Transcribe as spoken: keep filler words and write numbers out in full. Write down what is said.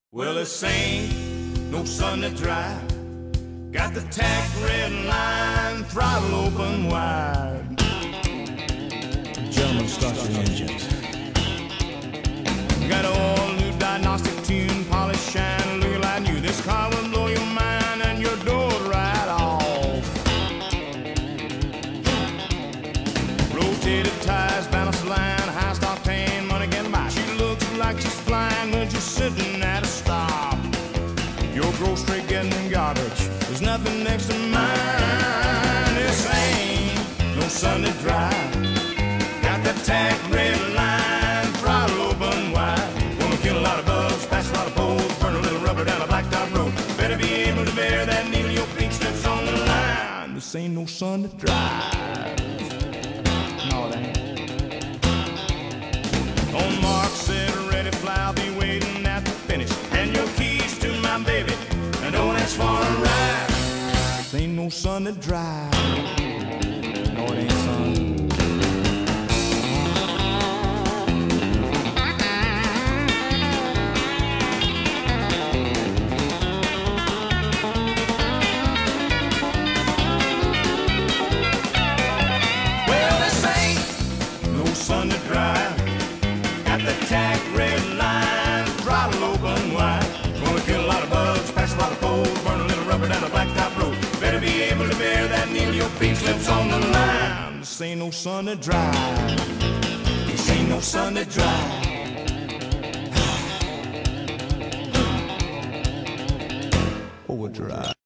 Well, this ain't no Sunday drive. Got the tack red line, throttle open wide. Gentlemen, start your engines. Got an all new diagnostic tune, polish shine, looking like new. This car will blow your mind and your door right off. Rotated tires, balance line, high octane, money getting by. She looks like she's flying when she's sitting at a stop. Your gross straight getting garbage, there's nothing next to mine. This ain't no Sunday drive. Got the tack red line, throttle open wide. Wanna kill a lot of bugs, pass a lot of poles, burn a little rubber down a blacktop road. Better be able to bear that needle, your pink slips on the line. This ain't no Sunday drive. No, it ain't. On Mark said, ready, fly, I'll be waiting at the finish. And your keys to my baby, and don't ask for a ride. This ain't no Sunday drive. No, it ain't, son. Sunday drive, got the tack red line, throttle open wide. Gonna kill a lot of bugs, pass a lot of poles, burn a little rubber down a blacktop road. Better be able to bear that needle, your pink slips on the line. This ain't no Sunday drive. This ain't no Sunday drive. Overdrive.